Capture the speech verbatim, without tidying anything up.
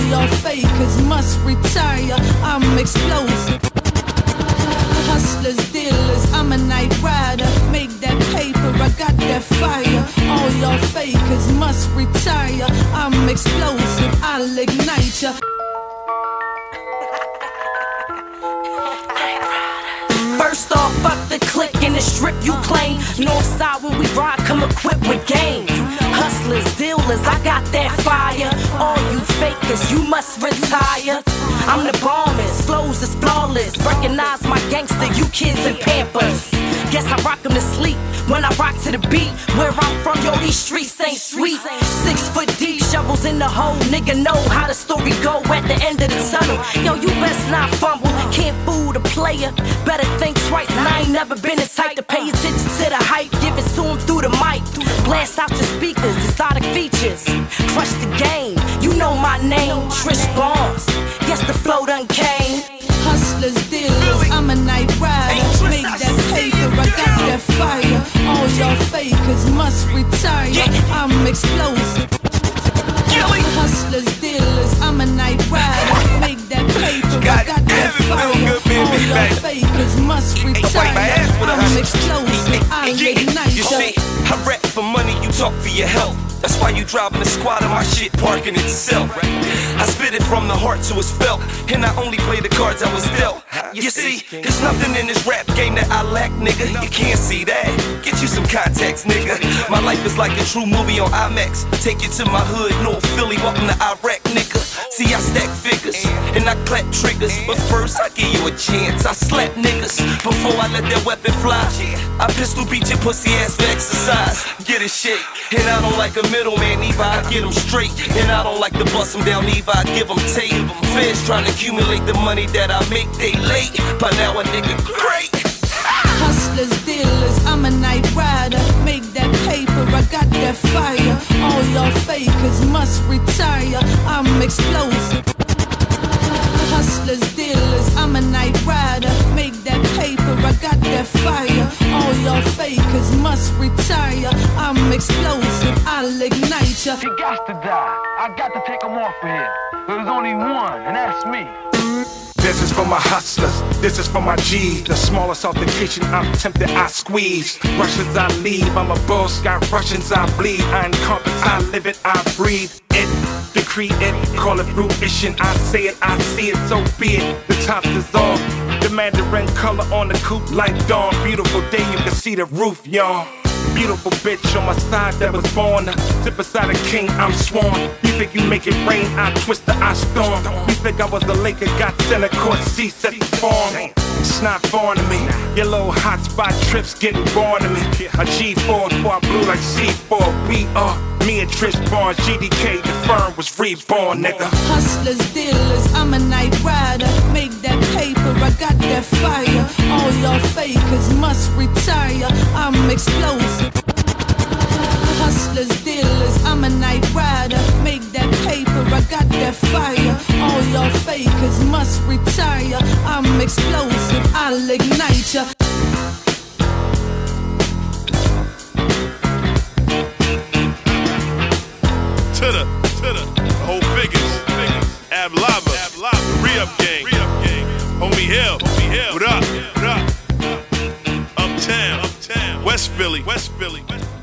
y'all fakers must retire. I'm explosive. Hustlers, dealers, I'm a night rider. Make that paper, I got that fire. All y'all fakers must retire. I'm explosive, I'll ignite ya. First off, fuck the click and the strip you claim. Northside when we ride, come equipped with game. Hustlers, dealers, I got that fire. All you fakers, you must retire. I'm the bombers, flows is flawless. Recognize my gangster, you kids in Pampers. Guess I rock 'em to sleep when I rock to the beat. Where I'm from, yo, these streets ain't sweet. Six foot deep, shovels in the hole. Nigga know how the story go at the end of the tunnel. Yo, you best not fumble, can't fool the player. Better think twice, and I ain't never been the type to pay attention to the hype. Give it to him through the mic. Blast out your speakers, exotic features. Crush the game, you know my name. Trish Barnes, guess the flow done came. Hustlers, dealers, I'm a night rider. Make that paper, I got that fire. All y'all fakers must retire. I'm explosive. Hustlers, dealers, I'm a night rider. Make that paper, I got that fire. All y'all fakers must retire. I'm explosive, I'll ignite You ya. see, I rap for money, you talk for your health. That's why you driving the squad and my shit parking itself. I spit it from the heart to it's felt, and I only play the cards I was dealt. You see, there's nothing in this rap game that I lack, nigga. You can't see that. Get you some contacts, nigga. My life is like a true movie on IMAX. Take you to my hood, North Philly, welcome to Iraq, nigga. See, I stack figures and I clap triggers, but first I give you a chance. I slap niggas before I let that weapon fly. I pistol beat your pussy ass for exercise. Get a shake, and I don't like a middleman, either I get them straight. And I don't like to bust them down, either I give them tape. Feds trying to accumulate the money that I make, they late. But now a nigga great. Hustlers, dealers, I'm a night rider. Make that paper, I got that fire. All y'all fakers must retire. I'm explosive. Hustlers, dealers, I'm a night rider. Make that paper, I got that fire. All y'all fakers must retire. I'm explosive, I'll ignite ya. He got to die. I got to take him off of here. There's only one, and that's me. This is for my hustlers, this is for my G's. The smallest altercation, I'm tempted, I squeeze. Russians, I leave, I'm a boss, got Russians, I bleed. I encompass, I live it, I breathe it. Decree it, call it fruition. I say it, I see it, so be it. The top dissolve, the mandarin color on the coupe like dawn. Beautiful day, you can see the roof, y'all. Beautiful bitch on my side that was born. Sit beside a king, I'm sworn. You think you make it rain, I twist the I storm. You think I was a Laker, got center court seats at the farm. It's not foreign to me. Your little hot spot trips getting born to me. A G four before I blew like C four. We are me and Trish Barnes, G D K, the firm was reborn, nigga. Hustlers, dealers, I'm a night rider. Make that paper, I got that fire. All y'all fakers must retire. I'm explosive. Hustlers, dealers, I'm a night rider. Make that paper, I got that fire. All y'all fakers must retire. I'm explosive, I'll ignite ya. To the, to the, whole figures, Ab Lava, re-up gang, Homie Hill, what up, what up, Uptown, Uptown, West Philly, West Philly.